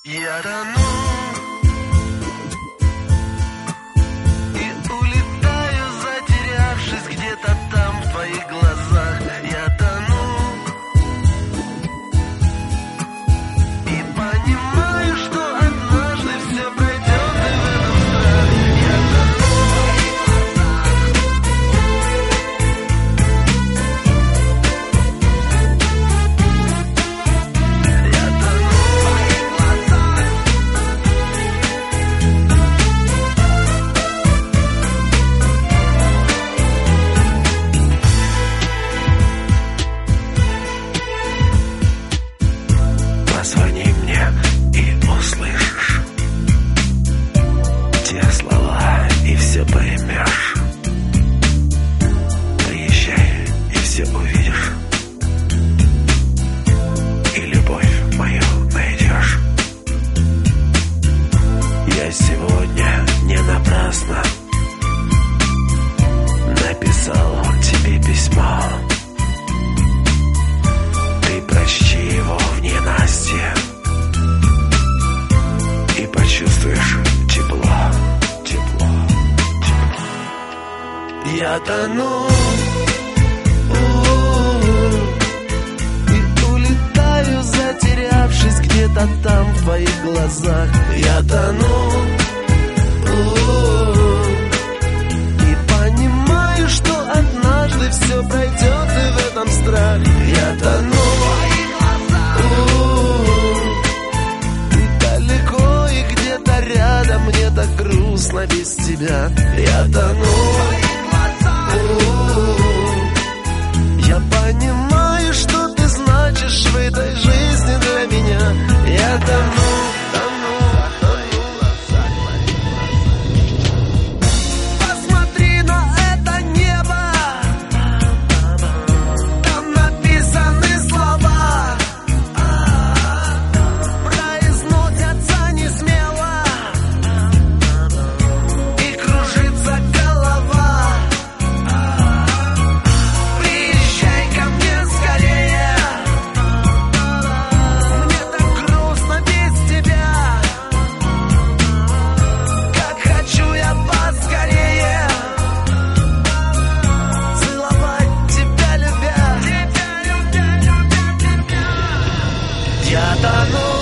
Я тону и улетаю, затерявшись где-то там в твоих глазах. Я тону и понимаю, что однажды все пройдет, и в этом страх. Я тону Позвони мне и услышишь те слова, и все поймешь. Приезжай, и все увидишь, и любовь мою найдешь. Я сегодня не напрасно написал тебе письмо. Ты прочти его в ненастье и почувствуешь тепло, тепло, тепло. я тону и улетаю, затерявшись где-то там в твоих глазах. Я тону и понимаю, что однажды все пройдет, и в этом страх. Я тону и далеко, и где-то рядом, мне так грустно без тебя. Я тону. Я понимаю, что ты значишь в этой жизни для меня. Я тону, тону, тону. Посмотри на это небо, там написаны слова, произносятся несмело, и кружится голова. Приезжай ко мне скорее, мне так грустно без тебя. Как хочу я поскорее целовать тебя, любя. Я тону